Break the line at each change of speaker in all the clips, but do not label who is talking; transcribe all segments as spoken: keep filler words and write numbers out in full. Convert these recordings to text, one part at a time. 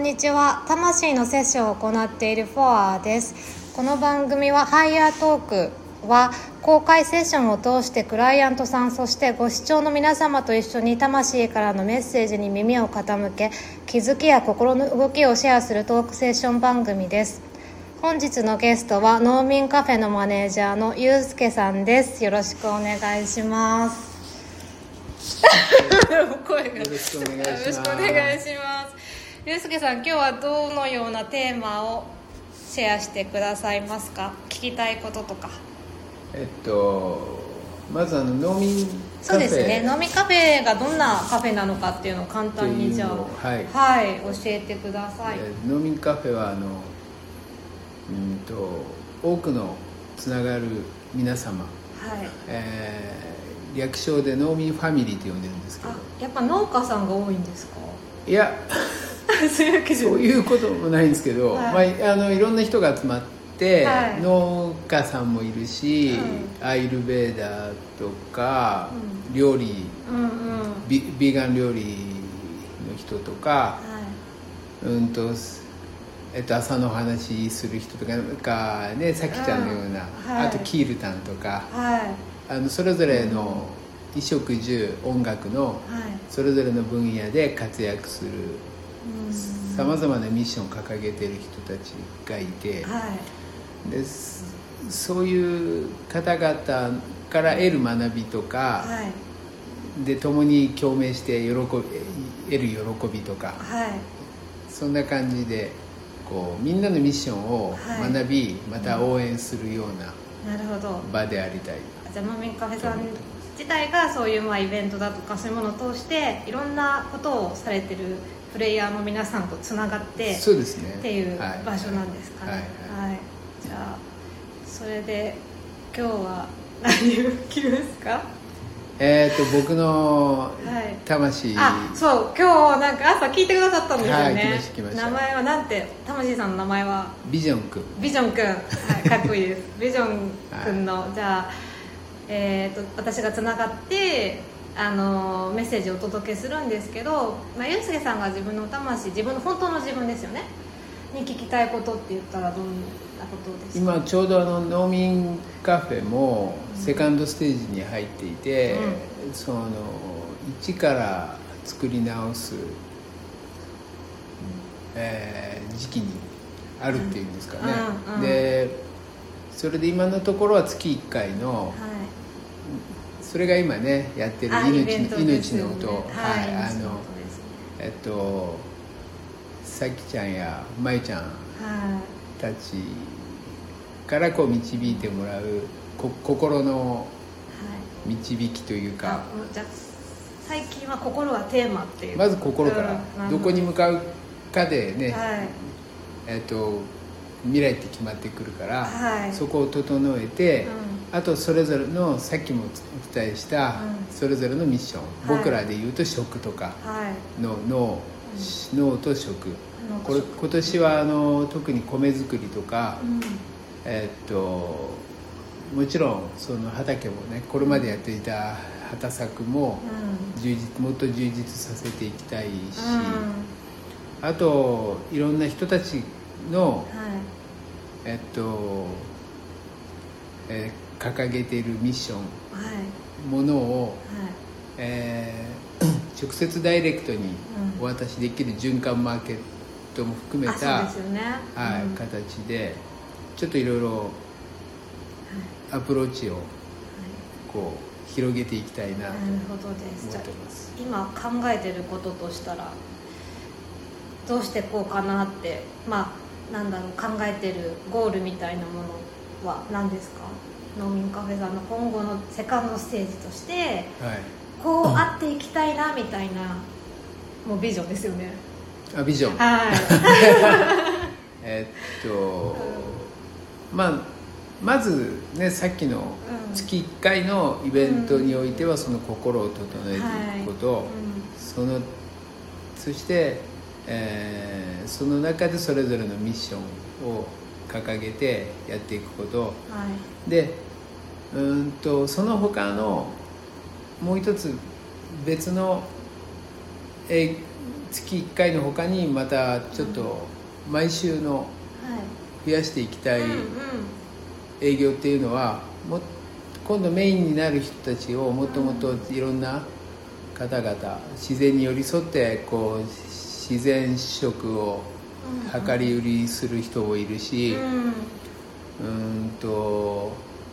にちは。魂のセッションを行っているフォアです。この番組はハイヤートークは公開セッションを通してクライアントさん、そしてご視聴の皆様と一緒に魂からのメッセージに耳を傾け、気づきや心の動きをシェアするトークセッション番組です。本日のゲストは農民カフェのマネージャーのゆうすけさんです。よろしくお願いします。声がよろしくお願いします。よろしくお願いします。ゆうすけさん、今日はどのようなテーマをシェアしてくださいますか？聞きたいこととか。
えっとまずあの農民カフェ、
そうですね、農民カフェがどんなカフェなのかっていうのを簡単にじゃあ、はい、はい、教えてください。
農民カフェはあのうんと多くのつながる皆様、はいえー、略称で農民ファミリーと呼んでるんですけど、
やっぱ農家さんが多いんですか？
いやそういうこともないんですけど、はいまあ、あのいろんな人が集まって、はい、農家さんもいるし、うん、アイルベーダーとか、うん、料理、うんうん、ビ, ビーガン料理の人とか、はい、うんとえっと、朝の話する人とかね、さきちゃんのような、うんはい、あとキールタンとか、はい、あのそれぞれの衣食住音楽のそれぞれの分野で活躍するさまざまなミッションを掲げている人たちがいて、はい、でそういう方々から得る学びとか、はい、で共に共鳴して喜び得る喜びとか、はい、そんな感じでこうみんなのミッションを学び、はい、また応援するような場でありたい。
じゃあ農民カフェさん自体がそういうまあイベントだとかそういうものを通していろんなことをされてるプレイヤーの皆さんとつながって
そうですね
っていう場所なんですかね。はいはいはい、じゃあそれで今日は何を聞きますか？
えー、と僕の魂、
はい、あそう今日なんか朝聞いてくださったんですよね。
はい、来ました来ました。
名前はなんて、魂さんの名前は
ビジョンくん。
ビジョンくん、はい、かっこいいですビジョンくんの、はい、じゃあ、えー、と私がつながってあのメッセージをお届けするんですけど、まあ、ゆうすけさんが自分の魂、自分の本当の自分ですよねに聞きたいことって言ったらどんなことですか？
今ちょうどあの農民カフェもセカンドステージに入っていて、うん、その一から作り直す、えー、時期にあるっていうんですかね、うんうん、でそれで今のところは月いっかいの、はい、それが今ねやってる命の、ね、命の音、はい、はい、あのえっとさきちゃんやまゆちゃんたちからこう導いてもらうこ心の導きというか、はい、
じゃあ最近は心はテーマっていう
まず心からどこに向かうかでね、はい、えっと未来って決まってくるから、はい、そこを整えて、うん、あとそれぞれのさっきもお伝えした、うん、それぞれのミッション、はい、僕らでいうと食とかの脳、うん、脳と食、これ今年はあの特に米作りとか、うん、えー、っともちろんその畑もねこれまでやっていた畑作も充実、もっと充実させていきたいし、うん、あといろんな人たちの、はい、えっと、えー、掲げているミッション、はい、ものを、はいえー、直接ダイレクトにお渡しできる循環マーケットも含めた、
そうですよね、
はい、うん、形でちょっといろいろアプローチをこう広げていきたいなと思ってます。
今考えてることとしたらどうしてこうかなって、まあなんだろう、考えてるゴールみたいなものは何ですか？農民カフェさんの今後のセカンドステージとして、はい、こうあっていきたいなみたいな、もうビジョンですよね。
あ、ビジョン。
はい。
えっと、うん、まあまずね、さっきの月いっかいのイベントにおいてはその心を整えていくこと、うんはいうん、そのそして、えー、その中でそれぞれのミッションを掲げてやっていくこと、はい、でうんとその他のもう一つ別の、えー月いっかいの他にまたちょっと毎週の増やしていきたい営業っていうのは、も今度メインになる人たちをもっともっといろんな方々、自然に寄り添ってこう自然食を量り売りする人もいるし、うん、うんと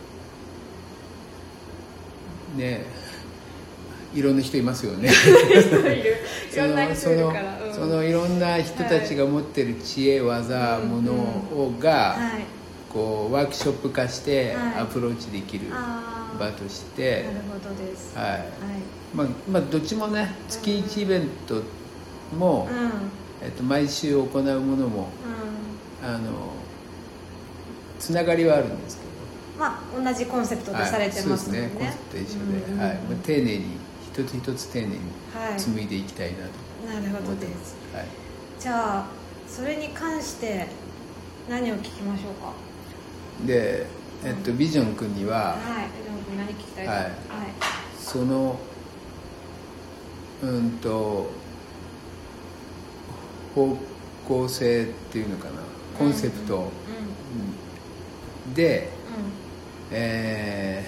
ね、いろんな人いますよね。そのそのそのいろんな人たちが持ってる知恵、技、ものをがこうワークショップ化してアプローチできる場として、
なるほどです。
はい。まあまあどっちもね、月いちイベントも、えっと毎週行うものも、あのつながりはあるんですけど。
まあ、同じコンセプトとされてますもんね。
はい、そうですね、コンセプト一緒で、はい、まあ、丁寧に一つ一つ丁寧に紡いでいきたいなと思ってます。
なるほどです、
はい、
じゃあそれに関して何を聞きましょうか。
で、えっと、ビジョン君には、
はい、ビジョン君何聞きたいですか。はい、はい、
そのうんと方向性っていうのかな、コンセプト、うんうんうん、で、うん、え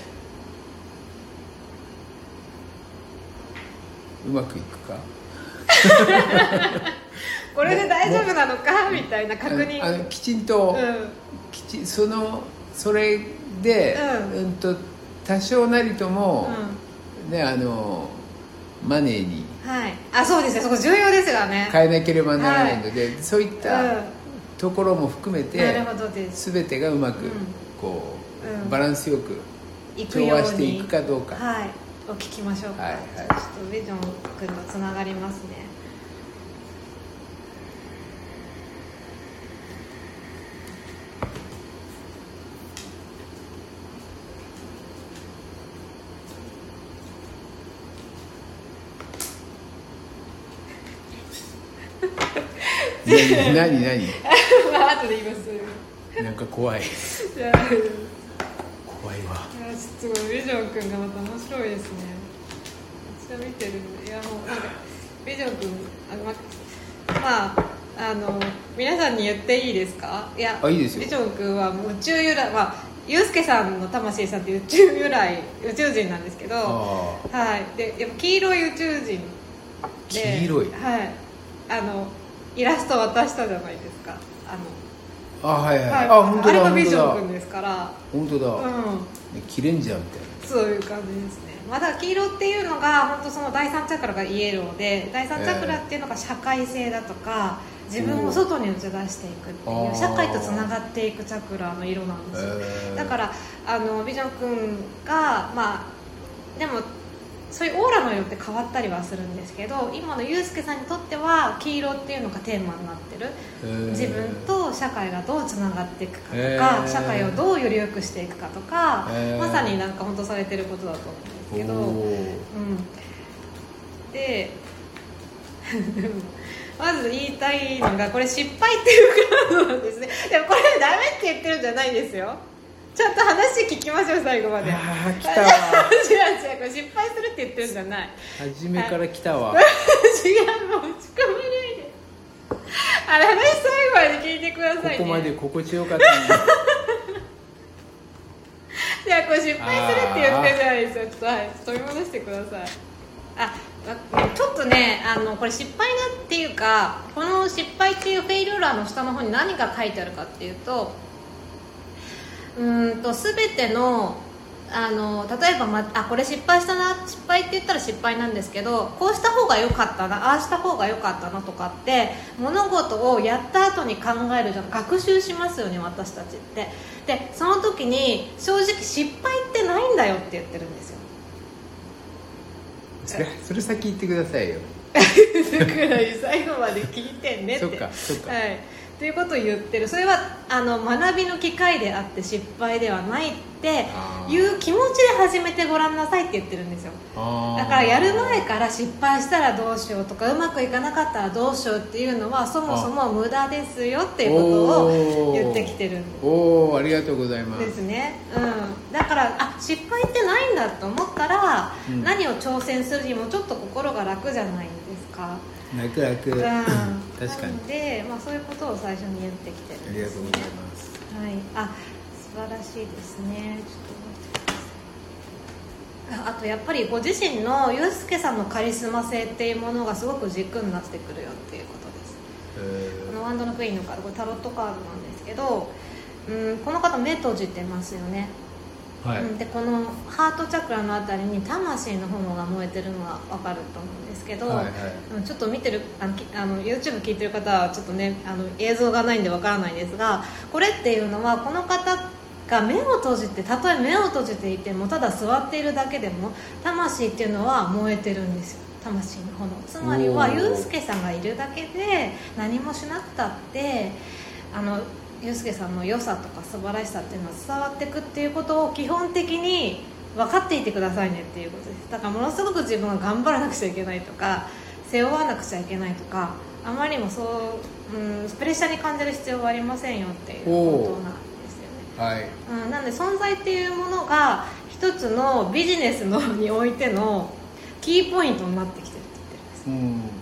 ー、うまくいくか
これで大丈夫なのかみたいな確認、
あのきちんと、うん、きちそのそれで、うんうん、と多少なりとも、うん、ね、あのマネーに、
はい、あ、そうですね、そこ重要ですよね。
変えなければならないので、はい、そういった、うん、ところも含めて全てがうまく、うん、こう、うん、バランスよく調和していくかどうか、
はい、お聞きましょうか。はいはい、ちょっとビジョン君とつながりますね。
何何何
まあ後で言います。
なんか怖い。いや怖いわ。
いやちょっとビジョン君がまた面白いですね。めっちゃ見てる。いやもうなんかビジョン君、あ、ま、まああの皆さんに言っていいですか。いや、
あ、いいですよ。
ビジョン君は宇宙由来、まあユースケさんの魂さんって宇宙由来、宇宙人なんですけど、はい。でやっぱ黄色い宇宙人で、
黄色い、
はい、あのイラスト渡したじゃないですか。あの
あ、はいはい、はい、
あ、本当だ、あれがビジョン君ですから。
本当だ、うん、切れんじゃんみたいな、
そういう感じですね。まだ黄色っていうのが本当その第三チャクラがイエローで、第三チャクラっていうのが社会性だとか、自分を外に打ち出していくっていう社会とつながっていくチャクラの色なんですよ。だからあのビジョン君が、まあでもそういうオーラの色って変わったりはするんですけど、今のユースケさんにとっては黄色っていうのがテーマになってる。自分と社会がどうつながっていくかとか、社会をどうより良くしていくかとか、まさになんか本当されてることだと思うんですけど、うん、でまず言いたいのが、これ失敗っていうカードなんですね。でもこれダメって言ってるんじゃないですよ。ちゃんと話聞きましょう、最後まで。
ああ、来たわ。
違う違う、これ失敗するって言ってるんじゃない。
初めから来たわ。
違う、もう打ち込めないで。あれ、話最後まで聞いてくださいね。
ここまで心地よかったんだ。
じゃあ、これ失敗するって言ってるじゃないですよ。ちょっと、はい、取り戻してください。あ、ちょっとね、あのこれ失敗だっていうか、この失敗っていうフェイルーラーの下の方に何が書いてあるかっていうと、うーんと全てのあの例えば、ま、あこれ失敗したな、失敗って言ったら失敗なんですけど、こうした方が良かったな、ああした方が良かったなとかって物事をやった後に考えるじゃん、学習しますよね、私たちって。でその時に正直失敗ってないんだよって言ってるんですよ。
それそれ先言ってくださいよ。
だから最後まで聞いてねって。
そっかそっか、
はい、ということを言ってる。それはあの学びの機会であって失敗ではないっていう気持ちで始めてごらんなさいって言ってるんですよ。だからやる前から失敗したらどうしようとか、うまくいかなかったらどうしようっていうのはそもそも無駄ですよっていうことを言ってきてるんです。
おー、ありがとうございます。
ですね、うん、だからあ失敗ってないんだと思ったら、 ば、うん、何を挑戦するにもちょっと心が楽じゃないですか。
楽々、うん、確かに。
なので、まあ、そういうことを最初に言ってきてるんです、ね、
ありがとうございます。
はい、あ、素晴らしいですね。ちょっと待ってください。あとやっぱりご自身のユースケさんのカリスマ性っていうものがすごく軸になってくるよっていうことです。このワンドのクイーンのカード、これタロットカードなんですけど、うん、この方目閉じてますよね。はい、でこのハートチャクラのあたりに魂の炎が燃えてるのが分かると思うんですけど、はいはい、ちょっと見てるあのあの YouTube 聞いてる方はちょっとねあの映像がないんで分からないんですが、これっていうのはこの方が目を閉じて、たとえ目を閉じていてもただ座っているだけでも魂っていうのは燃えてるんですよ。魂の炎、つまりはユースケさんがいるだけで何もしなくたってあのユースケさんの良さとか素晴らしさっていうのは伝わっていくっていうことを基本的に分かっていてくださいねっていうことです。だからものすごく自分が頑張らなくちゃいけないとか背負わなくちゃいけないとか、あまりにもそう、うん、プレッシャーに感じる必要はありませんよっていうことなんですよね。はい、うん、なので存在っていうものが一つのビジネスのにおいてのキーポイントになってきてるって言ってるんです、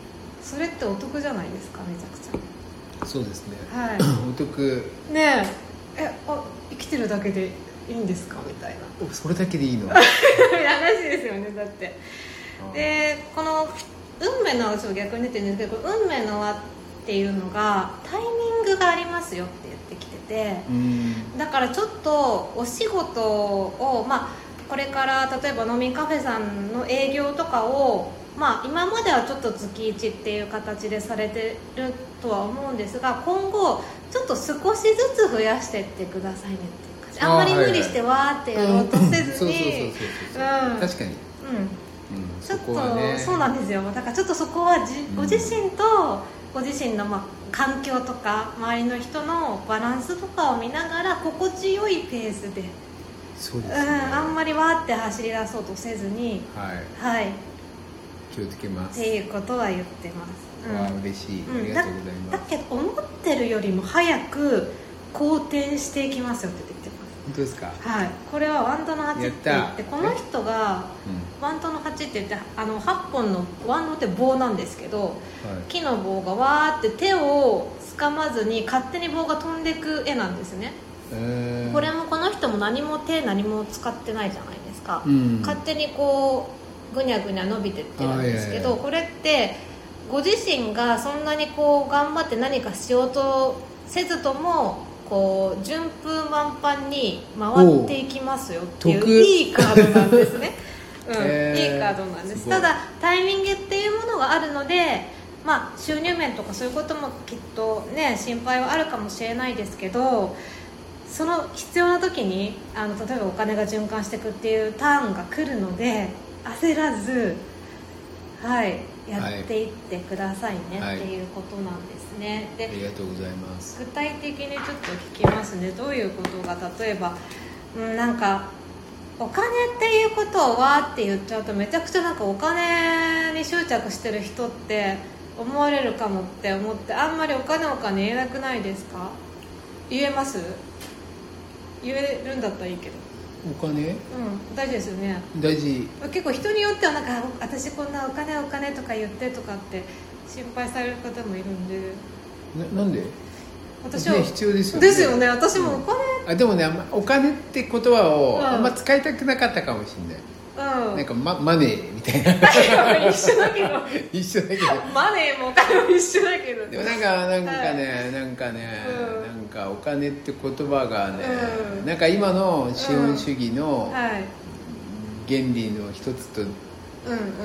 うん、それってお得じゃないですか。めちゃくちゃ
そうですね、
はい、
お得
ねえ、えあ生きてるだけでいいんですかみたいな、
それだけでいいの
話ですよね。だってでこの運命の輪を逆に出てるんですけど、運命の輪っていうのがタイミングがありますよって言ってきてて、うんだからちょっとお仕事を、まあ、これから例えば飲みカフェさんの営業とかをまあ、今まではちょっと月いちっていう形でされてるとは思うんですが、今後ちょっと少しずつ増やしていってくださいねっていう感じ。あんまり無理してわーってやろうとせずに、
確かに、うん
うん、ちょっと、ね、そうなんですよ。だからちょっとそこはじご自身とご自身の、まあ、環境とか周りの人のバランスとかを見ながら心地よいペースで、
そうですね、
うん、あんまりわーって走り出そうとせずに、
はい、はい、気をつけます
っていうことは言ってます、
うん、わあ嬉しい、ありがとうございます。
だ、だけど思ってるよりも早く好転していきますよって言ってます。
本当ですか。
はい、これはワンドのはちって言って、この人が、うん、ワンドのはちって言ってあのはっぽんのワンドって棒なんですけど、はい、木の棒がわーって手を掴まずに勝手に棒が飛んでいく絵なんですね。えー、これもこの人も何も手何も使ってないじゃないですか、うん、勝手にこうぐにゃぐにゃ伸びてってるんですけど、これってご自身がそんなにこう頑張って何かしようとせずともこう順風満帆に回っていきますよっていういいカードなんですね、うん、いいカードなんです。ただタイミングっていうものがあるので、まあ、収入面とかそういうこともきっとね心配はあるかもしれないですけど、その必要な時にあの例えばお金が循環していくっていうターンが来るので焦らず、はい、やっていってくださいね、はい、っていうことなんですね。で、
ありがとうございます。
具体的にちょっと聞きますね。どういうことが、例えば、うん、なんかお金っていうことをわーって言っちゃうとめちゃくちゃなんかお金に執着してる人って思われるかもって思って、あんまりお金お金言えなくないですか？言えます？言えるんだったらいいけど。
お金、うん、
大事ですよね。
大事。
結構人によってはなんか私こんなお金お金とか言ってとかって心配される方もいるんで。
な, なんで私は、ね、必要ですよ
ね。ですよね。私もお金、
うん、あでもね、お金って言葉をあんま使いたくなかったかもしれない。うん、なんか、ま、マネーみたいな
一緒だけど
一緒だけど
マネーもお金も一緒だけど、
でもなんかなんかね、はい、なんかね、うん、なんかお金って言葉がね、うん、なんか今の資本主義の原理の一つと、うん、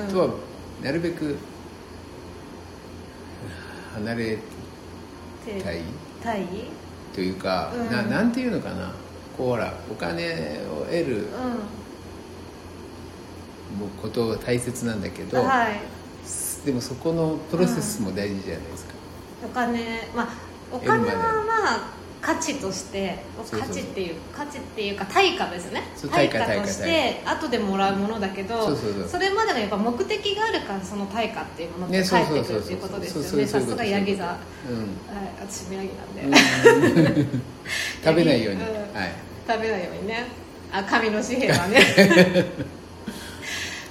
とはなるべく離れたい
たい
というか、うん、な, なんていうのかな、こうほらお金を得る、うんことは大切なんだけど、はい、でもそこのプロセスも大事じゃないですか、
うん、お金、まあ、お金はまあ価値として価値っていう価値っていうか対価ですね。対価として後でもらうものだけど、そうそうそう、それまでのやっぱ目的があるからその対価っていうものって返ってくるっていうことですよね。さすがヤギ座、うん、はい、私もヤギなんで、うん、
食べないように、うん、
はい、食べないようにね、あ、神の紙幣はね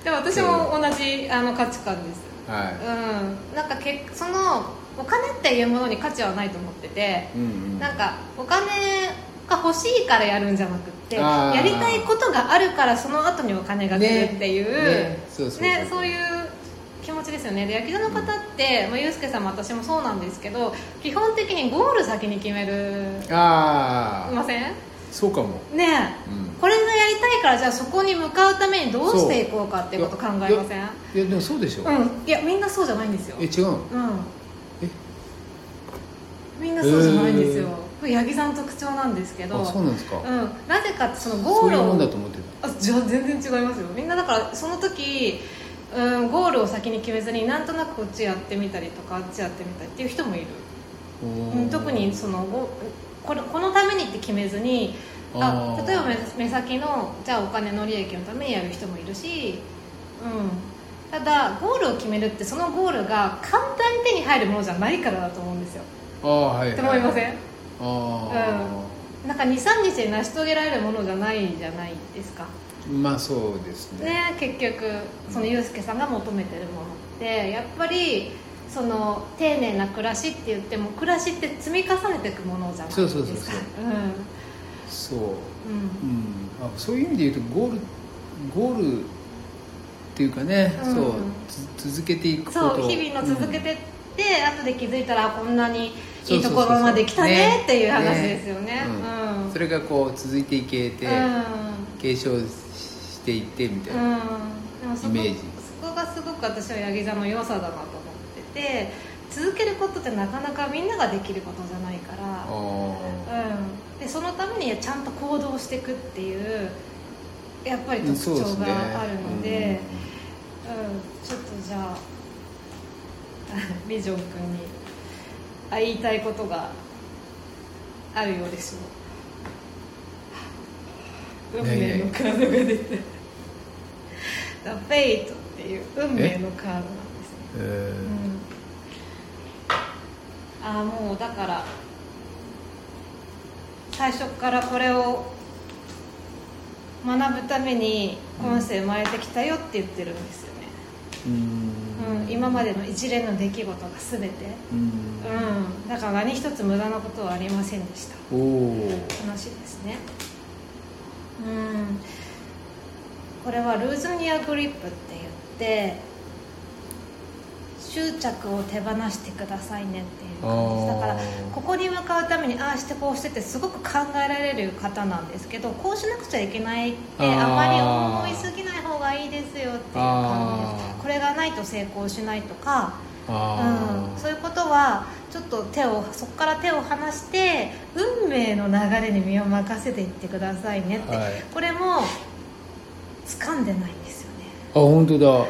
でも私も同じあの価値観です、
はい、
うん、なんかけそのお金っていうものに価値はないと思ってて、うんうん、なんかお金が欲しいからやるんじゃなくて、やりたいことがあるからその後にお金が来るっていうね、そういう気持ちですよね。でヤギ座の方って、うんまあ、ゆうすけさんも私もそうなんですけど、基本的にゴール先に決める
あ
いません？
そうかも
ねえ、うん、これがやりたいからじゃあそこに向かうためにどうしていこうかっていうこと考えません？いや、
いやでもそうでしょ、
うん、いやみんなそうじゃないんですよ。
え違う、うん、
えみんなそうじゃないんですよ。これヤギ座の特徴なんですけど。
あ、そうなんですか、
うん、なぜかってそのゴールを
そういうもんだと思ってた。
あ、じゃあ全然違いますよ。みんなだからその時、うん、ゴールを先に決めずになんとなくこっちやってみたりとかあっちやってみたりっていう人もいる、うん、特にそのこの、このためにって決めずにあ例えば 目, 目先のじゃあお金の利益のためにやる人もいるし、うん、ただゴールを決めるってそのゴールが簡単に手に入るものじゃないからだと思うんですよ。
あ、はいはい、
って思いません？
あ、
うん、なんか にさんにちで成し遂げられるものじゃないじゃないですか。
まあそうですね。
ね、結局そのユースケさんが求めてるものってやっぱりその丁寧な暮らしって言っても暮らしって積み重ねていくものじゃないですか。
そうそうそうそう、うんそう、うんうん、あそういう意味で言うとゴールゴールっていうかね、うん、そう続けていくこと、
そう日々の続けてって、うん、後で気づいたらこんなにいいところまで来たねっていう話ですよね。ね、
うんうん、それがこう続いていけて、うん、継承していってみたいな、うん、でもそこ、イメージ
そこがすごく私はヤギ座の良さだなと思ってて、続けることってなかなかみんなができることじゃないから、うん、でそのためにちゃんと行動していくっていうやっぱり特徴があるので、ね、うんうん、ちょっとじゃあビジョン君にあ言いたいことがあるようですよ。運命のカードが出てThe Fate っていう運命のカードなんですね、えーうん、あもうだから最初からこれを学ぶために今世生まれてきたよって言ってるんですよね。うん、うん、今までの一連の出来事が全て、うん、うん、だから何一つ無駄なことはありませんでした。お話ですね。うん、これはルーズニアグリップって言って執着を手放してくださいねっていう感じです。だからここに向かうためにああしてこうしてってすごく考えられる方なんですけど、こうしなくちゃいけないってあまり思いすぎない方がいいですよっていう感じです。これがないと成功しないとか、うん、そういうことはちょっと手をそこから手を離して運命の流れに身を任せていってくださいねって、はい、これも掴んでないんですよね。
あ、本当だ、
うん、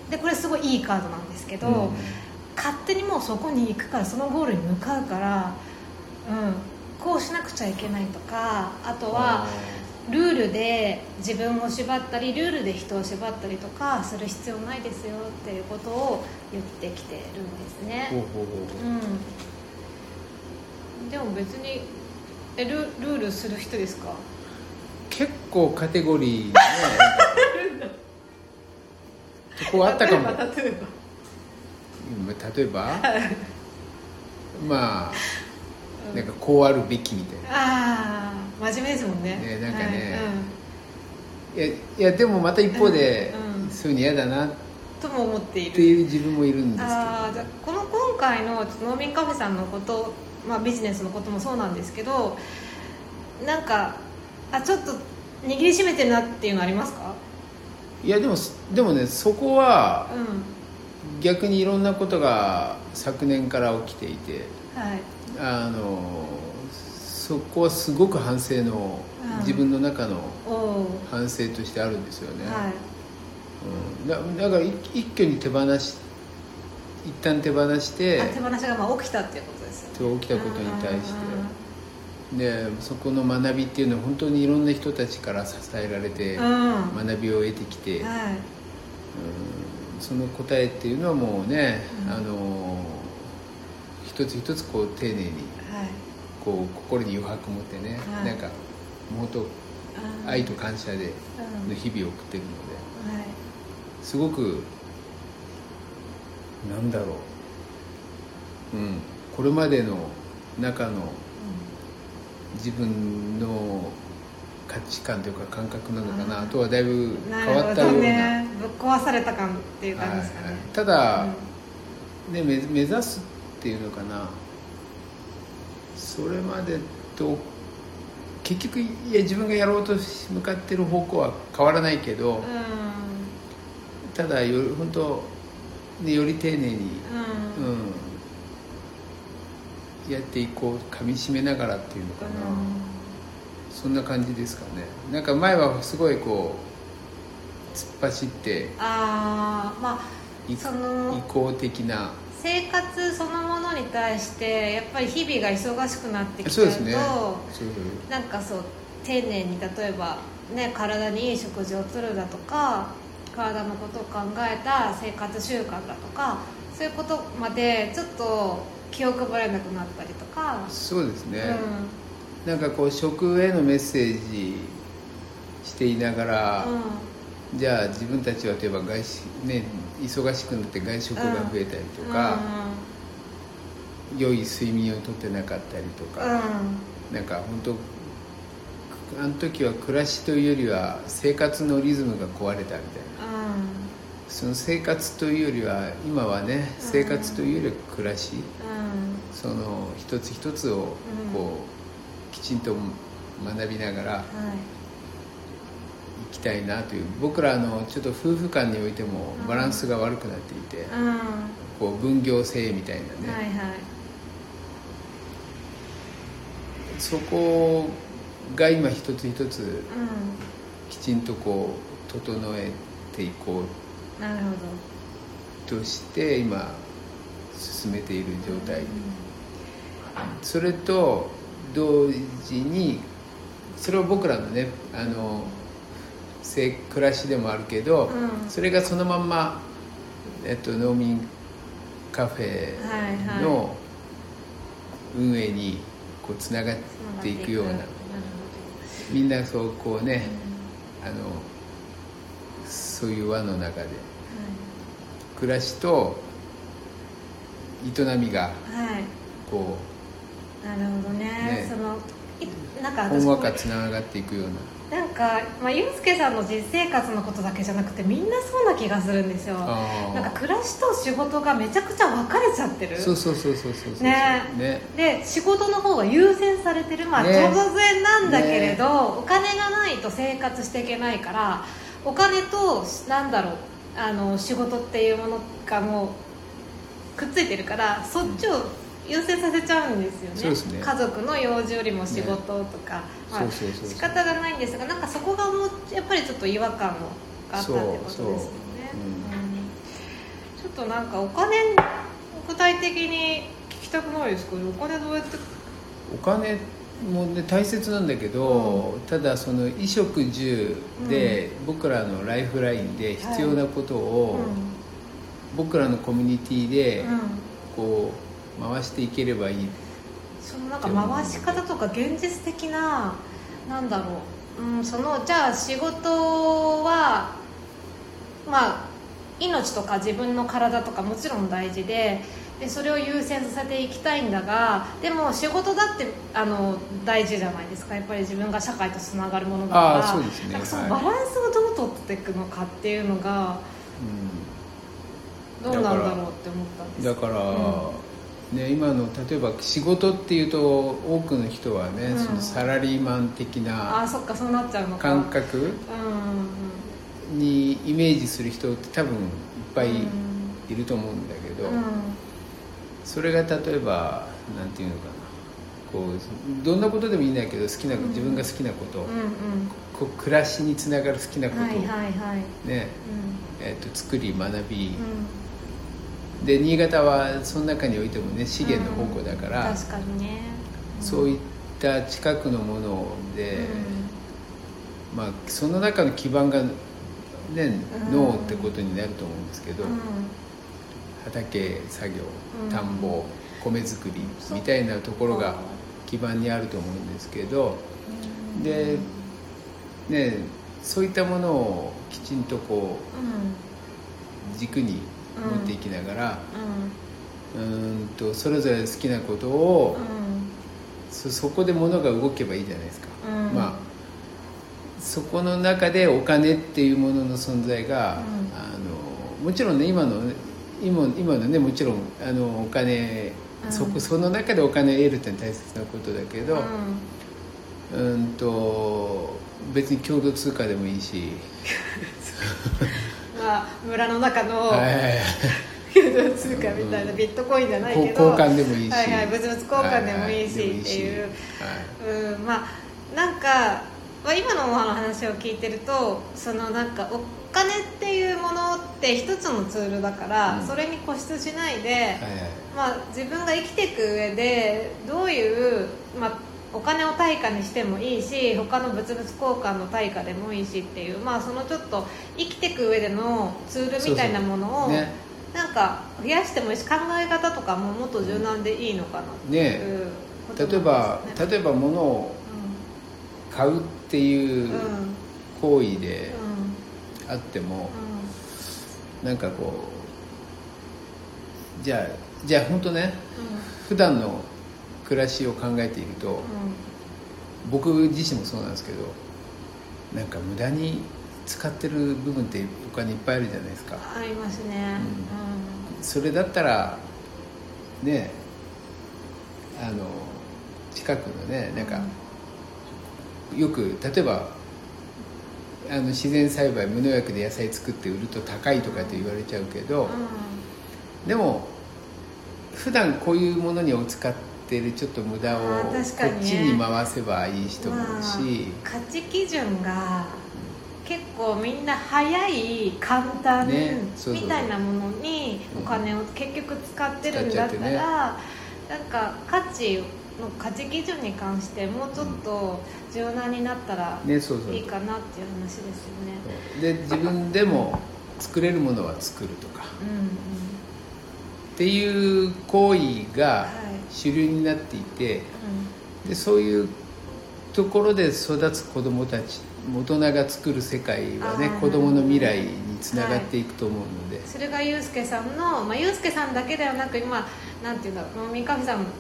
でこれすごいいいカードなんですけど、うん、勝手にもうそこに行くからそのゴールに向かうから、うん、こうしなくちゃいけないとか、あとはルールで自分を縛ったりルールで人を縛ったりとかする必要ないですよっていうことを言ってきてるんですね。ほうほうほう、うん、でも別にえ ル, ルールする人ですか？
結構カテゴリーねここあったかも。例えば例えば例えばまあなんかこうあるべきみたいな、
ああ真面目ですもんね。
ね、なんかね、はい、うん、い, やいやでもまた一方で、うんうん、そういうの嫌だな
とも思っている
っていう自分もいるんですけど、
あじゃこの今回の農民カフェさんのこと、まあ、ビジネスのこともそうなんですけど、なんかあちょっと握りしめてるなっていうのありますか？
いやでもでもねそこは、うん、逆にいろんなことが昨年から起きていて、はい、あのそこはすごく反省の、うん、自分の中の反省としてあるんですよね、はい、うん、だ, だから一挙に手放し一旦手放して
手放しがまあ起きたっていうことですよね。
起きたことに対してでそこの学びっていうのは本当にいろんな人たちから支えられて学びを得てきて、うん、はい、うん、その答えっていうのはもうね、うん、あの一つ一つこう丁寧に、はい、こう心に余白持ってね、はい、なんかもっと愛と感謝での日々を送ってるので、はい、 すごくなんだろう、うん、これまでの中の自分の価値観というか感覚なのかな、あとはだいぶ変わったよう な,
ね、ぶっ壊された感っていう感じですかね、はいはい、
ただ、うんね、目, 目指すっていうのかな、それまでと結局いや自分がやろうと向かってる方向は変わらないけど、うん、ただよ本当、ね、より丁寧に、うんうん、やっていこう、噛み締めながらっていうのかな、うん、そんな感じですかね。なんか前はすごいこう突っ走って、
あ、まあ、その
移行的な
生活そのものに対してやっぱり日々が忙しくなってきちゃうと、そうですね、なんかそう丁寧に例えば、ね、体にいい食事をとるだとか、体のことを考えた生活習慣だとか、そういうことまでちょっと気を配れなくなったりとか。
そうですね、うん、なんかこう食へのメッセージしていながら、うん、じゃあ自分たちは例えば外食ね、忙しくなって外食が増えたりとか、うん、良い睡眠をとってなかったりとか、うん、なんか本当あの時は暮らしというよりは生活のリズムが壊れたみたいな、うん、その生活というよりは今はね、生活というよりは暮らし、うん、その一つ一つをこうきちんと学びながら、はい、行きたいなという。僕らのちょっと夫婦間においてもバランスが悪くなっていて、うん、こう分業制みたいなね、はいはい、そこが今一つ一つきちんとこう整えていこう、なるほどとして今進めている状態、うん、それと同時にそれを僕らのね、あの暮らしでもあるけど、うん、それがそのまんま、えっと、農民カフェの運営にこうつながっていくような、みんなそうこうね、うん、あのそういう輪の中で、はい、暮らしと営みがこ
う、はい、なるほど ね, ねそのなんか
ほんわかつながっていくような。
なんか、まあ、ゆうすけさんの実生活のことだけじゃなくてみんなそうな気がするんですよ。なんか暮らしと仕事がめちゃくちゃ分かれちゃってる。
そうそうそうそうそうそう
ね。ね。で仕事の方が優先されてる、まあ、当然なんだけれど、ね、お金がないと生活していけないから、お金となんだろう、あの仕事っていうものがもうくっついてるから、そっちを優先させちゃうんですよ ね,
そうですね。
家族の用事よりも仕事とか、ね、まあ、仕方がないんですが、なんかそこがもうやっぱりちょっと違和感もあったってことですよね。ちょっとなんかお金具体的に聞きたくないですか？お金どうやって。
お金も、ね、大切なんだけど、うん、ただその衣食住で、うん、僕らのライフラインで必要なことを、はい、うん、僕らのコミュニティで、うん、こう回していければいい。
そのなんか回し方とか現実的な、なんだろう、うん、そのじゃあ仕事はまあ命とか自分の体とかもちろん大事で、でそれを優先させていきたいんだが、でも仕事だってあの大事じゃないですか。やっぱり自分が社会とつながるものだから、
あ、そうですね、
なんかそのバランスをどう取っていくのかっていうのが、うん、どうなんだろうって思ったんです。
だから、うんね、今の例えば仕事っていうと多くの人はね、うん、そのサラリーマン的な感覚にイメージする人って多分いっぱいいると思うんだけど、うん、それが例えばなんていうのかな、こうどんなことでもいいんだけど、好きな、うん、自分が好きなこと、うんうん、こう暮らしにつながる好きなことを、はいはいはい、ね、うん、えー、と作り学び、うん、で新潟はその中においてもね資源の宝庫だから、
うん、確かにね、
うん、そういった近くのもので、うん、まあその中の基盤が、ね、農ってことになると思うんですけど、うん、畑作業、田んぼ、米作りみたいなところが基盤にあると思うんですけど、で、ね、そういったものをきちんとこ軸に持っていきながら、うん、うんとそれぞれ好きなことを、うん、そ, そこで物が動けばいいじゃないですか、うん、まあそこの中でお金っていうものの存在が、うん、あのもちろんね今の今今のねもちろんあのお金、うん、そこその中でお金を得るって大切なことだけど、うん、うんと別に共同通貨でもいいし
まあ村の中の、はい共同通貨みたいな、うん、ビットコインじゃないけど
交換でもいいし、
はいはい、物々交換でもいいし、はいはい、っていう、はいうん、まあなんか、まあ、今のお話を聞いてるとそのなんかお金っていうものって一つのツールだから、うん、それに固執しないで、はいはいまあ、自分が生きていく上でどういう、まあ、お金を対価にしてもいいし他の物々交換の対価でもいいしっていう、まあ、そのちょっと生きていく上でのツールみたいなものをそうそう、ね、なんか増やしてもいいし考え方とかももっと柔軟でいいのかなっていうことなんですね。
例えば例えば物を買うっていう行為であっても、うんうん、なんかこうじゃあじゃあ本当ね、うん、普段の暮らしを考えていると、うん、僕自身もそうなんですけどなんか無駄に使ってる部分ってお金いっぱいあるじゃないですか。
ありますね、
うんうん、それだったらねあの近くのねなんか、うん、よく例えばあの自然栽培無農薬で野菜作って売ると高いとかって言われちゃうけど、うん、でも普段こういうものにを使ってるちょっと無駄をこっちに回せばいい人もいるし、
まあ、価値基準が結構みんな早い簡単、ね、そうそうみたいなものにお金を結局使ってるんだったら、うんね、なんか価値の価値基準に関してもうちょっと柔軟になったらいいかなっていう話ですよね。
で自分でも作れるものは作るとか、うんうん、っていう行為が主流になっていて、はいうん、でそういうところで育つ子どもたち大人が作る世界はね子どもの未来につながっていくと思うので、はい、
それがユースケさんの、まあ、ユースケさんだけではなく今なんていうんだろうミンカフェさんって、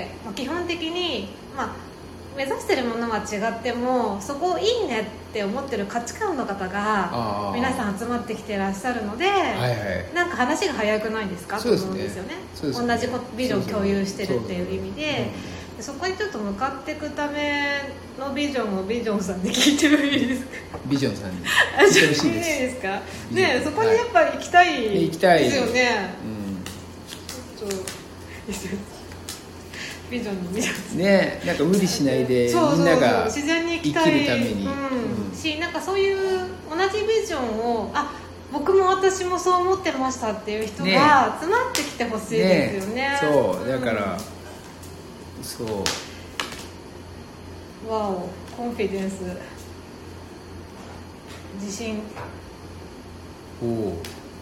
まあ、基本的に、まあ、目指してるものは違ってもそこいいねって思ってる価値観の方が皆さん集まってきてらっしゃるので、はいはい、なんか話が早くないですかと思うんですよね。同じビジョンを共有してるっていう意味でそこにちょっと向かっていくためのビジョンをビジョンさんで聞いてもいいですか。
ビジョンさんに聞いてほしいです。いい
ですか。ねそこにやっぱり行きたいですよね。はい、うん、ちょっとビジョンにビジョン
ねなんか無理しないでみんなが
自然に生きるために、うんうん、しなんかそういう同じビジョンをあ僕も私もそう思ってましたっていう人が集まってきてほしいですよね。
ねそうだから、うんそう
わおコンフィデンス自信
お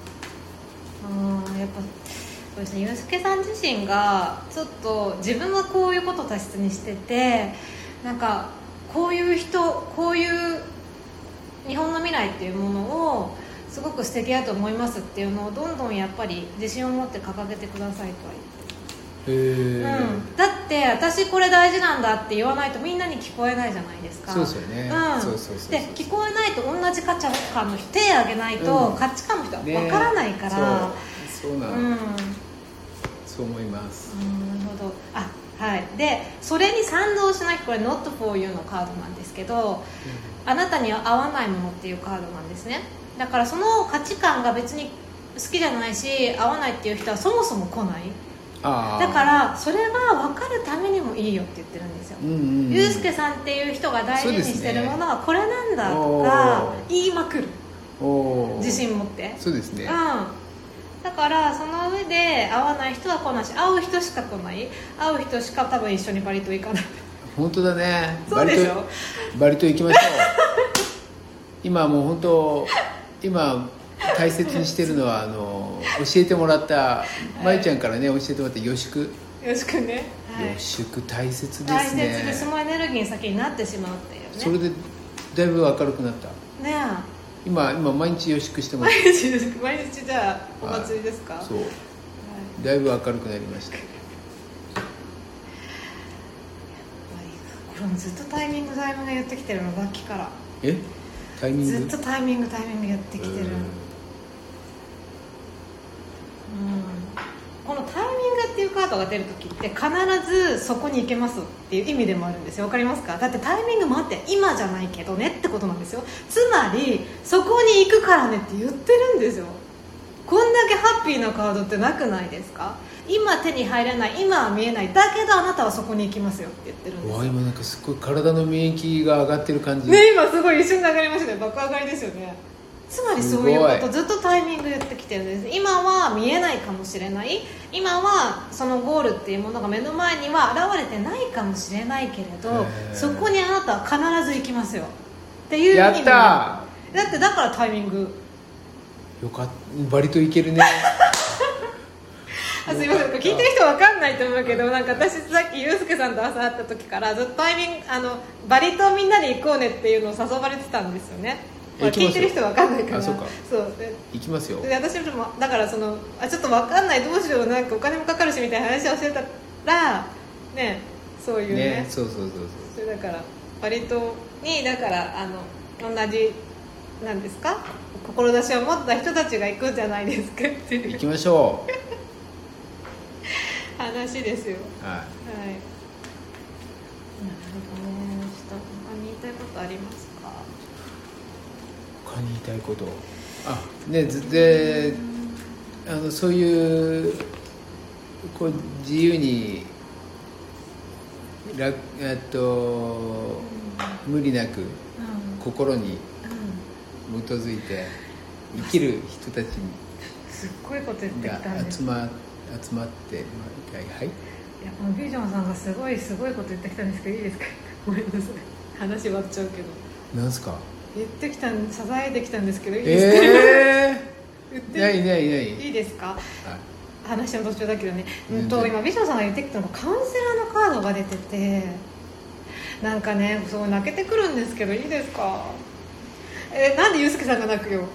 あやっぱそうですねユースケさん自身がちょっと自分はこういうことを大切にしててなんかこういう人こういう日本の未来っていうものをすごく素敵だと思いますっていうのをどんどんやっぱり自信を持って掲げてくださいとは言ってへ
うん、
だって私これ大事なんだって言わないとみんなに聞こえないじゃないですか。
そうですよね、
うん、そうそうそうそうで聞こえないと同じ価値観の人手を挙げないと、うん、価値観の人は分からないから、
ね、そうそうなの、うん、そう思います。
うん、なるほどあはいでそれに賛同しないこれ Not for you のカードなんですけど、うん、あなたには合わないものっていうカードなんですね。だからその価値観が別に好きじゃないし合わないっていう人はそもそも来ない
あ
だからそれが分かるためにもいいよって言ってるんですよ、うんうんうん、ゆうすけさんっていう人が大事にしてるものはこれなんだとか言いまくる自信持って
そうですね、
うん、だからその上で合わない人は来ないし会う人しか来ない会う人しか多分一緒にバリ島行かない
本当だね
そうでしょ
バリ島行きましょう今もう本当今大切にしてるのはあの教えてもらったまゆちゃんからね教えてもらった予宿
予宿ね、
はい、予宿大切ですね。
大切でそのエネルギーに先になってしまうっていうね。
それでだいぶ明るくなった
ね
今今毎日予祝してます。
毎日毎日じゃあお祭りですか？
そう、はい、だいぶ明るくなりました。
これもずっとタイミングタイミング言ってきてるの、楽器から。
えタイミング
ずっとタイミングタイミングやってきてる、うん、このタイミングっていうカードが出るときって必ずそこに行けますっていう意味でもあるんですよ。わかりますか？だってタイミングもあって今じゃないけどねってことなんですよ。つまりそこに行くからねって言ってるんですよ。こんだけハッピーなカードってなくないですか？今手に入れない、今は見えない、だけどあなたはそこに行きますよって言ってるんですよ。
わ、今なんかすごい体の免疫が上がってる感じ
ね。今すごい一瞬で上がりましたね。爆上がりですよね。つまりそういうことずっとタイミング言ってきてるんです。今は見えないかもしれない、今はそのゴールっていうものが目の前には現れてないかもしれないけれど、そこにあなたは必ず行きますよっていう意味。
やったー。
だってだからタイミング
よかった。バリといけるね。
あ、すいません、聞いてる人分かんないと思うけど、なんか私さっきユースケさんと朝会った時からずっとタイミング、あのバリ島みんなで行こうねっていうのを誘われてたんですよね。聞いてる人分かんないから。
あ、そうか。
そうで
行きますよ。
で私もだからそのあちょっと分かんない、どうしよう、なんかお金もかかるしみたいな話をしてたらね、そういうね、
ね、そうそうそうそう。
それだからバリ島にだからあの同じなんですか、志を持った人たちが行くんじゃないですかっていう
行きましょう。
話ですよ。
はい。はい。
なるほどね。他に言いたいことありますか？
他に言いたいこと。あ、ね、で、あのそういうこう自由に楽えっと、うん、無理なく、うん、心に基づいて生きる人たちに
すっごいこと言ってきたんです。
集ま集まってはいはい。い
や、このビジョンさんがすごいすごいこと言ってきたんですけどいいですか？ごめんなさい。話終わっちゃうけど。
なんすか？
言ってきたん、支えてきたんですけどいいですか？
えー、ないないない。
いいですか？はい、話の途中だけどね。うんと今ビジョンさんが言ってきたのがカウンセラーのカードが出てて、なんかね、すごい泣けてくるんですけどいいですか？えー、なんでユースケさんが泣くよ？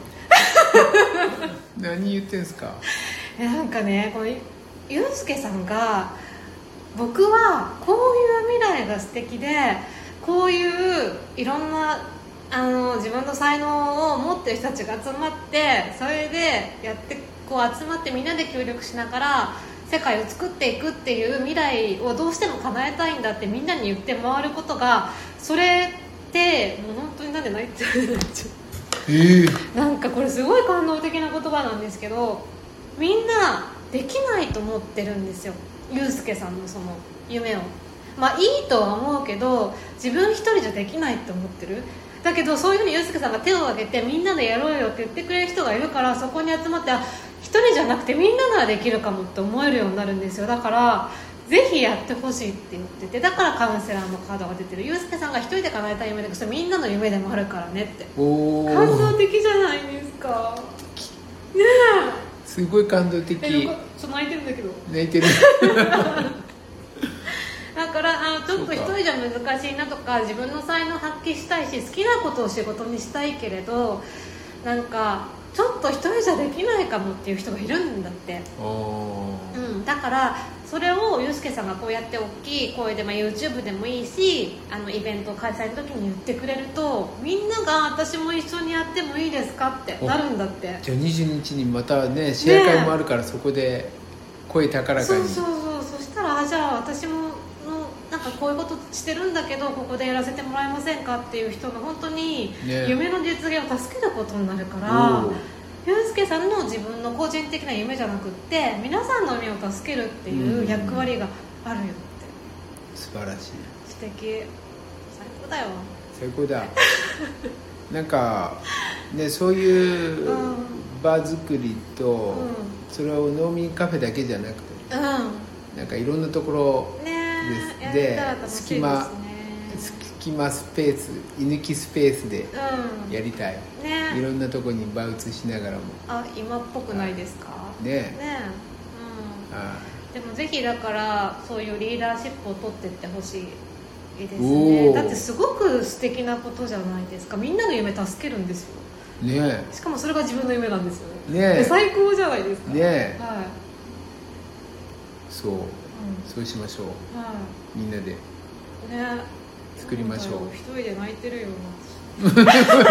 何言ってんすか？
なんかね、このユースケさんが僕はこういう未来が素敵で、こういういろんなあの自分の才能を持ってる人たちが集まって、それでやってこう集まってみんなで協力しながら世界を作っていくっていう未来をどうしても叶えたいんだってみんなに言って回ることが、それってもう本当になんで泣いてるんですよ。えー、なんかこれすごい感動的な言葉なんですけど、みんなできないと思ってるんですよ、ユースケさんのその夢を。まあいいとは思うけど自分一人じゃできないって思ってる。だけどそういうふうにユースケさんが手を挙げてみんなでやろうよって言ってくれる人がいるから、そこに集まって一人じゃなくてみんなならできるかもって思えるようになるんですよ。だからぜひやってほしいって言ってて、だからカウンセラーのカードが出てる。ユースケさんが一人で叶えたい夢だけどみんなの夢でもあるからねって。お感動的じゃないですかね。え
すごい感動的。
え、ちょっと泣いてるんだけど。
泣いてる。
だからあのちょっと一人じゃ難しいなとか、自分の才能発揮したいし好きなことを仕事にしたいけれど、なんかちょっと一人じゃできないかもっていう人がいるんだって。うん、だからそれをユースケさんがこうやって大きい声で、まあ、YouTube でもいいし、あのイベント開催の時に言ってくれると、みんなが私も一緒にやってもいいですかってなるんだって。
じゃあにじゅうににちにまたね試合会もあるから、ね、そこで声高らかに。
そうそうそう。そしたらじゃあ私ものなんかこういうことしてるんだけどここでやらせてもらえませんかっていう人が本当に夢の実現を助けることになるから、ね、ユースケさんの自分の個人的な夢じゃなくって皆さんの夢を助けるっていう役割があるよって。
素晴らしい。
素敵。最高だよ。
最高だ。なんかね、そういう場作りと、うん、それを農民カフェだけじゃなくて、うん、なんかいろんなところです、ね、で隙間隙間スペース、居抜きスペースでやりたい、うんね、いろんなところに場移しながらも。あ、
今っぽくないですかね。ね、うん、
あ
でもぜひだからそういうリーダーシップを取っていってほしいですね。だってすごく素敵なことじゃないですか。みんなの夢助けるんですよ。
ね、
しかもそれが自分の夢なんですよね。
ね、
最高じゃないですか。
ね、
はい、
そう、うん、そうしましょう、はい、みんなで、ね、作りましょう。
一人で泣いてるよ
そう、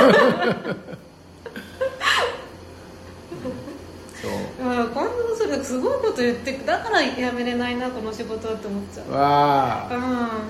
うん、こんなそれすごいこと言ってだからやめれないなこの仕事はって思っちゃう。
わあ、
うん、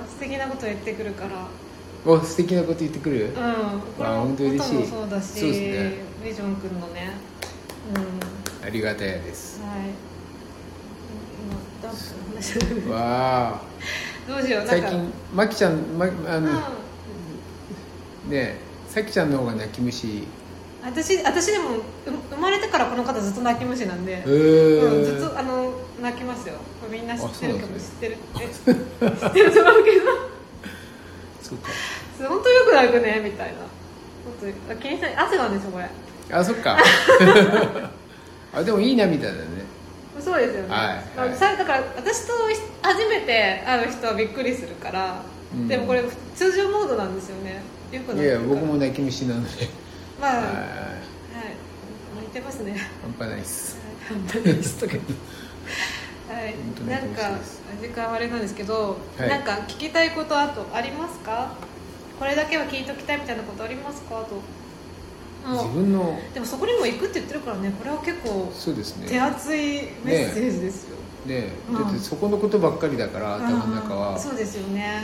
素敵なこと言ってくるから。
お、素敵なこと言ってくる。うん、
これも
本当に嬉しい。
もそうだし、そうですね、ビジョン君のね、
うん、ありがたいです。
はい。今ダンプの話。
わあ。
どうしよう。
最近マキちゃん、ま、あの、うん、ねえ、さきちゃんの方が泣き虫。
私私でも生まれてからこの方ずっと泣き虫なんで、
うん、
ずっとあの泣きますよ。これみんな知ってるけど、知ってるえ知ってると思うけど。
そうか。
本当よく泣くねみたいな。本当気にしない。汗なんでしょこれ。
あ、そっか。あ、でもいい涙だね。
そうですよね。はいはい、だから私と初めて会う人はびっくりするから、うん、でもこれ通常モードなんですよね。よく泣くから。いやいや、僕も泣き虫なので。まあ、はい、はい、泣いてますね。
半端ないっす。
半端ないっすとか。はい、なんか時間あれなんですけど、はい、なんか聞きたいことあとありますか？これだけは聞いときたいみたいなことありますか？あと
自分の
でもそこにも行くって言ってるからね、これは結構
そうですね、
手厚いメッセージですよ。
ねえ、ねえ、だってそこのことばっかりだから、うん、頭の中は、
うん、そうですよね。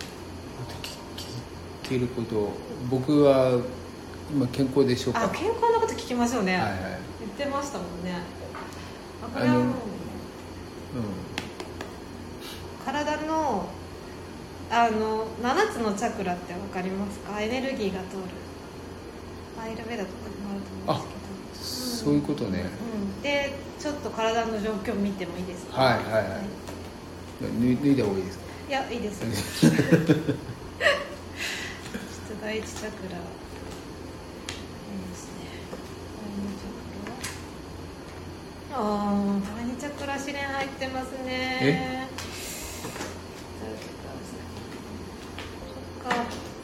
聞けること、僕は今健康でしょうか？
あ、健康なこと聞きますよね、はいはい、言ってましたもんね。あ、これはもう、うん、体のあのななつのチャクラって分かりますか？エネルギーが通るアイルベーダとかにもあると思うんですけど、
あ、そういうことね、
うん、でちょっと体の状況見てもいいですか？
はいはいはい、はい、脱いだ方がいいですか？
いや、いいですちょっと第一チャクラああ、第二チャクラ試練入ってますね。
え？
そっか。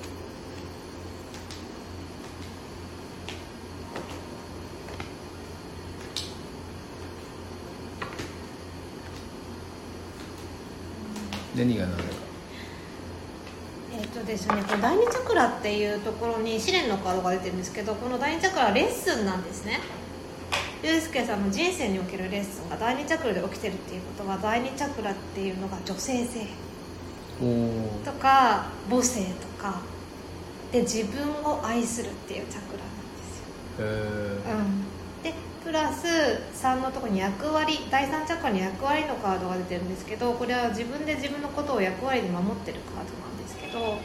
何が何だか。
えっとですね、この第二チャクラっていうところに試練のカードが出てるんですけど、この第二チャクラはレッスンなんですね。ゆうすけさんの人生におけるレッスンが第二チャクラで起きてるっていうことは、第二チャクラっていうのが女性性とか母性とかで自分を愛するっていうチャクラなんですよ。へー、うん、でプラスさんのところに役割、第三チャクラに役割のカードが出てるんですけど、これは自分で自分のことを役割で守ってるカードなんですけど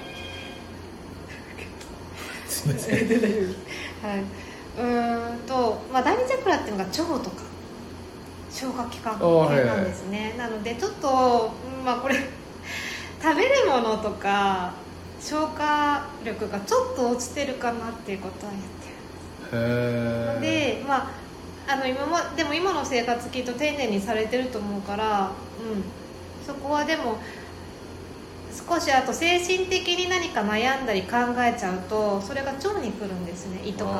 すいません大丈夫です、はい、うーんと、まあ、第二チャクラっていうのが腸とか消化器官系なんですね、はいはい、なのでちょっと、まあ、これ食べるものとか消化力がちょっと落ちてるかなっていうことは言ってるので、まあ、あの今もでも今の生活きっと丁寧にされてると思うから、うん、そこはでも少し、あと精神的に何か悩んだり考えちゃうとそれが腸に来るんですね、胃とか、うん、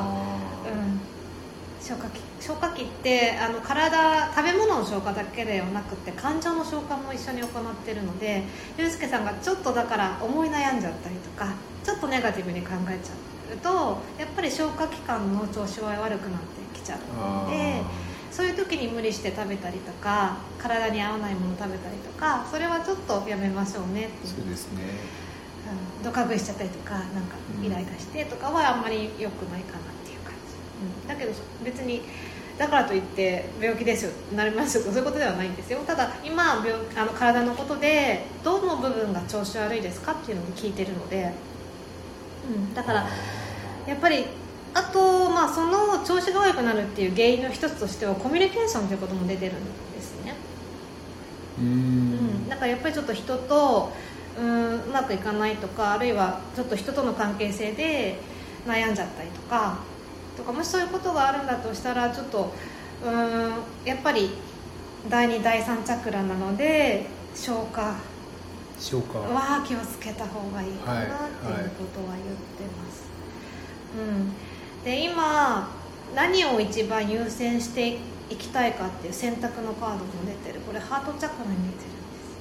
消化器消化器ってあの体、食べ物の消化だけではなくて感情の消化も一緒に行っているので、ゆうすけさんがちょっとだから思い悩んじゃったりとかちょっとネガティブに考えちゃうとやっぱり消化器官の調子は悪くなってきちゃうので、そういう時に無理して食べたりとか体に合わないもの食べたりとか、それはちょっとやめましょうねっていう。
そうですね、
うん、ドカ食いしちゃったりとかなんかイライラしてとかはあんまり良くないかなっていう感じ、うん、だけど別にだからといって病気ですよなりますよとそういうことではないんですよ。ただ今病あの体のことでどの部分が調子悪いですかっていうのを聞いてるので、うん、だからやっぱりあと、まあ、その調子が悪くなるっていう原因の一つとしてはコミュニケーションということも出てるんですね。
うーん、うん、
だからやっぱりちょっと人とうーんうまくいかないとか、あるいはちょっと人との関係性で悩んじゃったりとかとか、もしそういうことがあるんだとしたらちょっとうーんやっぱりだいにだいさんチャクラなので消化
消化
は気をつけた方がいいかなっていうことは言ってます、はいはい、うんで今何を一番優先していきたいかっていう選択のカードも出てる。これハートチャクラに見えてるんです、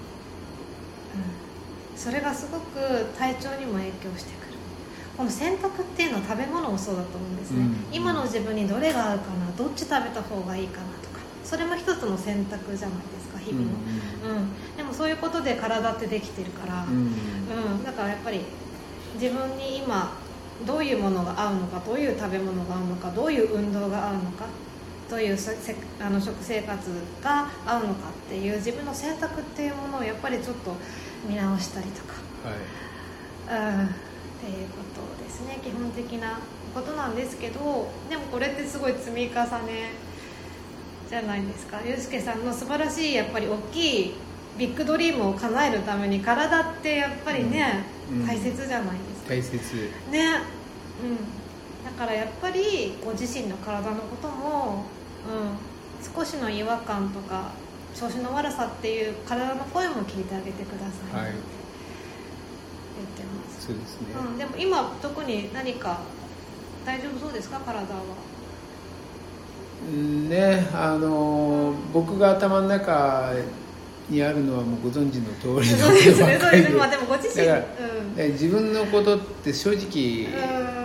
うん、それがすごく体調にも影響してくる。この選択っていうのは食べ物もそうだと思うんですね、うん、今の自分にどれが合うかな、どっち食べた方がいいかなとか、それも一つの選択じゃないですか、日々の、うんうん、でもそういうことで体ってできてるから、うんうん、だからやっぱり自分に今どういうものが合うのか、どういう食べ物が合うのか、どういう運動が合うのか、どういうせあの食生活が合うのかっていう自分の選択っていうものをやっぱりちょっと見直したりとか、はい、うんっていうことですね。基本的なことなんですけど、でもこれってすごい積み重ねじゃないですか。ゆうすけさんの素晴らしいやっぱり大きいビッグドリームを叶えるために体ってやっぱりね、うん、大切じゃないですか。
大切
ね、うん、だからやっぱりご自身の体のことも、うん、少しの違和感とか調子の悪さっていう体の声も聞いてあげてください、はい、言ってます。
そうですね、
うん、でも今特に何か大丈夫そうですか、体は。
ね、あの僕が頭の中にあるのはもうご存知の通りの
そうですね、そうですね、まあでもご自身
だから、うん、自分のことって正直ど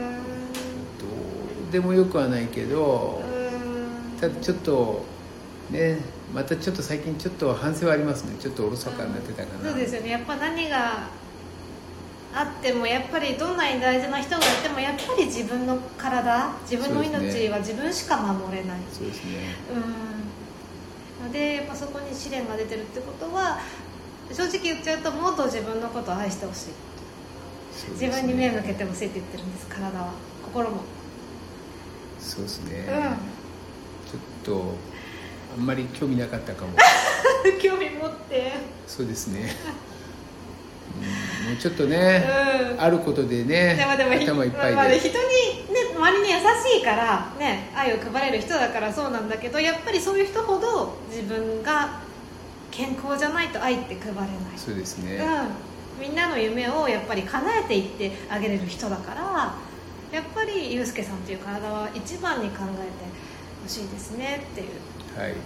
うでもよくはないけど、ただちょっとね、またちょっと最近ちょっと反省はありますね。ちょっとおろそかになってたかな、
うん、そうですよね。やっぱ何があってもやっぱりどんなに大事な人がいてもやっぱり自分の体、自分の命は自分しか守れない。
そうですね、
うん、のでやっぱそこに試練が出てるってことは正直言っちゃうともっと自分のことを愛してほしい、ね、自分に目を向けてほしいって言ってるんです。体は心も。
そうですね、
うん、
ちょっとあんまり興味なかったかも
興味持って。
そうですねもうちょっとね、うん、あることでね、でもでも頭いっぱいで、まあ、
人に、ね、周りに優しいから、ね、愛を配れる人だからそうなんだけど、やっぱりそういう人ほど自分が健康じゃないと愛って配れない。
そうですね、
うん、みんなの夢をやっぱり叶えていってあげれる人だから、やっぱりゆうすけさんという体は一番に考えてほしいですねっていうことです、はい、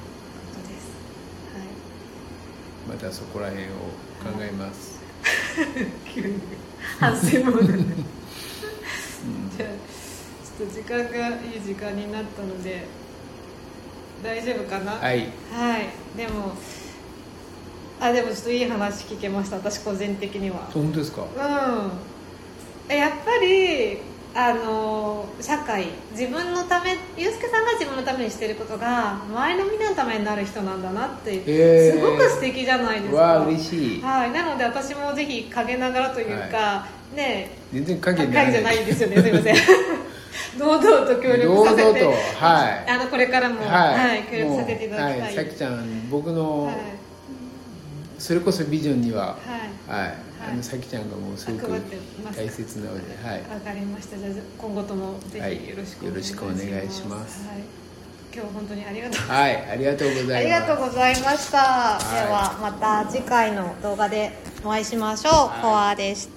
またそこら辺を考えます、
急に反省モードで、うん、じゃあちょっと時間がいい時間になったので大丈夫かな。
はい、
はい、でもあでもちょっといい話聞けました。私個人的には。
本当ですか。
うん、やっぱりあの社会、自分のため、ゆうすけさんが自分のためにしてることが周りのみんなのためになる人なんだなって、えー、すごく素敵じゃないですか。
わあ嬉しい、
はい、なので私もぜひ陰ながらというか、はい、ね、
全然陰
じゃないんですよね、すいません堂々と協力させて、堂々と、はい、あのこれからも、はいはい、協力させていただきたい。
さきちゃん僕の、はい、それこそビジョンには、はいはい、あのさきちゃんがもうすごく大切なので、はい、
わかりました。じゃあ今後ともぜひよろしくお願いします。はい、よろしくお願いします。はい、今日は本当にありがとうございます。
はい、ありがとうございます。
ありがとうございました。はい、ではまた次回の動画でお会いしましょう。はい、コアでした。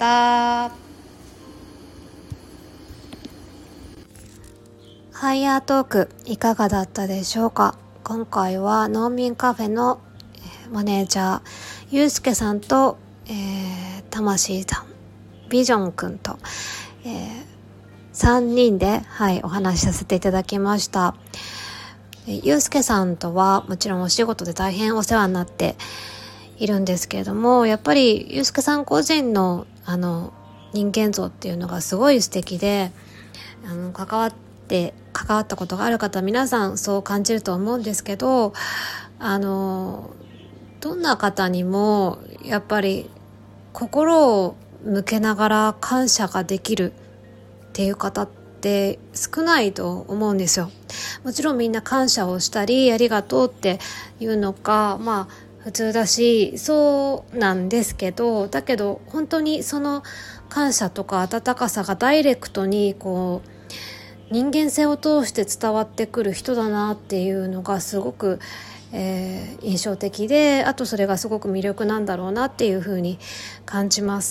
ハイヤートークいかがだったでしょうか。今回は農民カフェのマネージャーゆうすけさんと、えー、魂さん、ビジョンくんと、えー、さんにんで、はい、お話しさせていただきました。ゆうすけさんとはもちろんお仕事で大変お世話になっているんですけれども、やっぱりゆうすけさん個人のあの人間像っていうのがすごい素敵で、あの関わって関わったことがある方皆さんそう感じると思うんですけど、あのどんな方にもやっぱり心を向けながら感謝ができるっていう方って少ないと思うんですよ。もちろんみんな感謝をしたりありがとうっていうのか、まあ普通だしそうなんですけど、だけど本当にその感謝とか温かさがダイレクトにこう人間性を通して伝わってくる人だなっていうのがすごくえー、印象的で、あとそれがすごく魅力なんだろうなっていう風に感じます。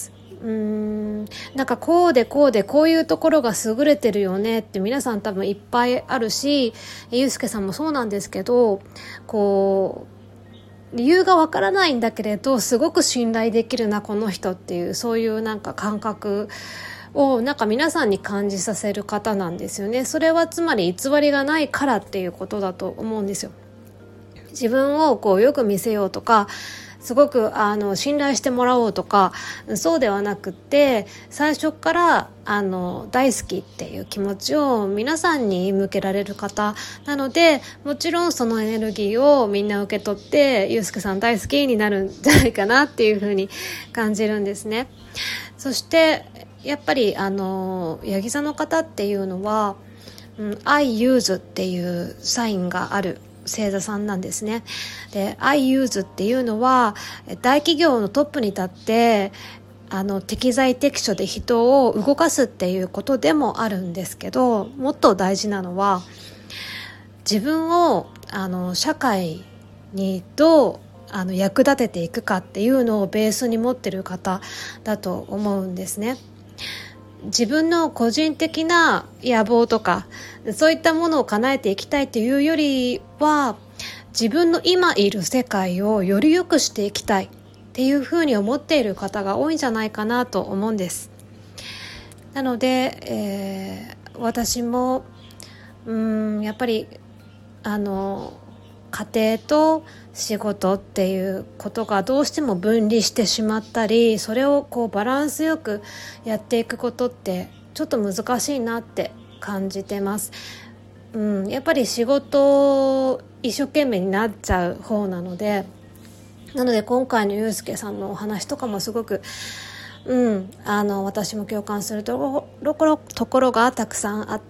うーんなんかこうでこうでこういうところが優れてるよねって皆さん多分いっぱいあるし、ゆうすけさんもそうなんですけど、こう理由がわからないんだけれどすごく信頼できるなこの人っていう、そういうなんか感覚をなんか皆さんに感じさせる方なんですよね。それはつまり偽りがないからっていうことだと思うんですよ。自分をこうよく見せようとか、すごくあの信頼してもらおうとか、そうではなくって最初からあの大好きっていう気持ちを皆さんに向けられる方なので、もちろんそのエネルギーをみんな受け取ってゆうすけさん大好きになるんじゃないかなっていうふうに感じるんですね。そしてやっぱりあのヤギ座の方っていうのは、うん、I use っていうサインがある星座さんなんですね。で I use っていうのは大企業のトップに立ってあの適材適所で人を動かすっていうことでもあるんですけど、もっと大事なのは自分をあの社会にどうあの役立てていくかっていうのをベースに持ってる方だと思うんですね。自分の個人的な野望とかそういったものを叶えていきたいというよりは、自分の今いる世界をより良くしていきたいっていうふうに思っている方が多いんじゃないかなと思うんです。なので、えー、私もうーんやっぱりあの家庭と仕事っていうことがどうしても分離してしまったり、それをこうバランスよくやっていくことってちょっと難しいなって感じてます。うん、やっぱり仕事一生懸命になっちゃう方なので、なので今回のゆうすけさんのお話とかもすごく、うん、あの私も共感するところ、ところがたくさんあって、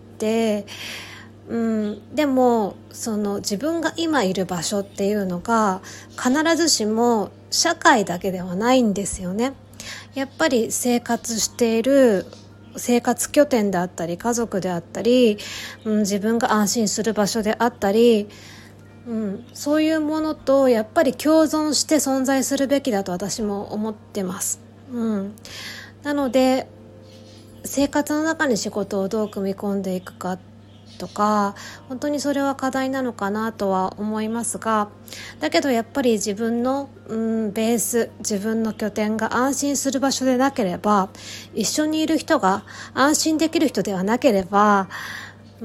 うん、でもその自分が今いる場所っていうのが必ずしも社会だけではないんですよね。やっぱり生活している生活拠点であったり家族であったり、うん、自分が安心する場所であったり、うん、そういうものとやっぱり共存して存在するべきだと私も思ってます。うん、なので生活の中に仕事をどう組み込んでいくかとか、本当にそれは課題なのかなとは思いますが、だけどやっぱり自分の、うん、ベース、自分の拠点が安心する場所でなければ、一緒にいる人が安心できる人ではなければ、うん、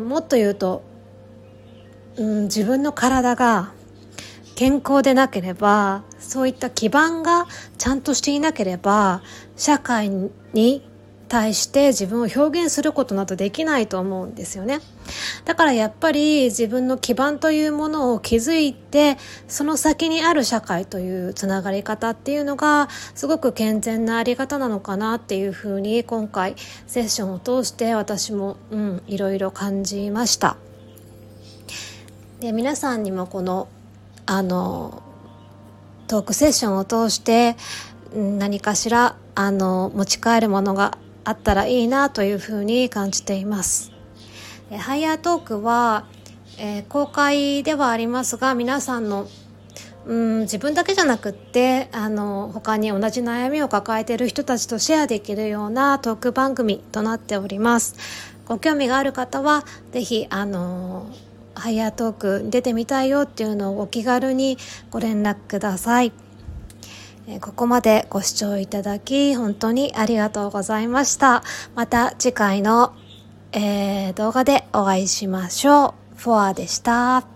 もっと言うと、うん、自分の体が健康でなければ、そういった基盤がちゃんとしていなければ、社会に対して自分を表現することなどできないと思うんですよね。だからやっぱり自分の基盤というものを築いて、その先にある社会というつながり方っていうのがすごく健全なあり方なのかなっていうふうに今回セッションを通して私も、うん、いろいろ感じました。で、皆さんにもこのあのトークセッションを通して何かしらあの持ち帰るものがあったらいいなというふうに感じています。ハイヤートークは、えー、公開ではありますが、皆さんのうん自分だけじゃなくってあの他に同じ悩みを抱えている人たちとシェアできるようなトーク番組となっております。ご興味がある方はぜひあのハイヤートークに出てみたいよっていうのをお気軽にご連絡ください。ここまでご視聴いただき本当にありがとうございました。また次回の、えー、動画でお会いしましょう。フォアでした。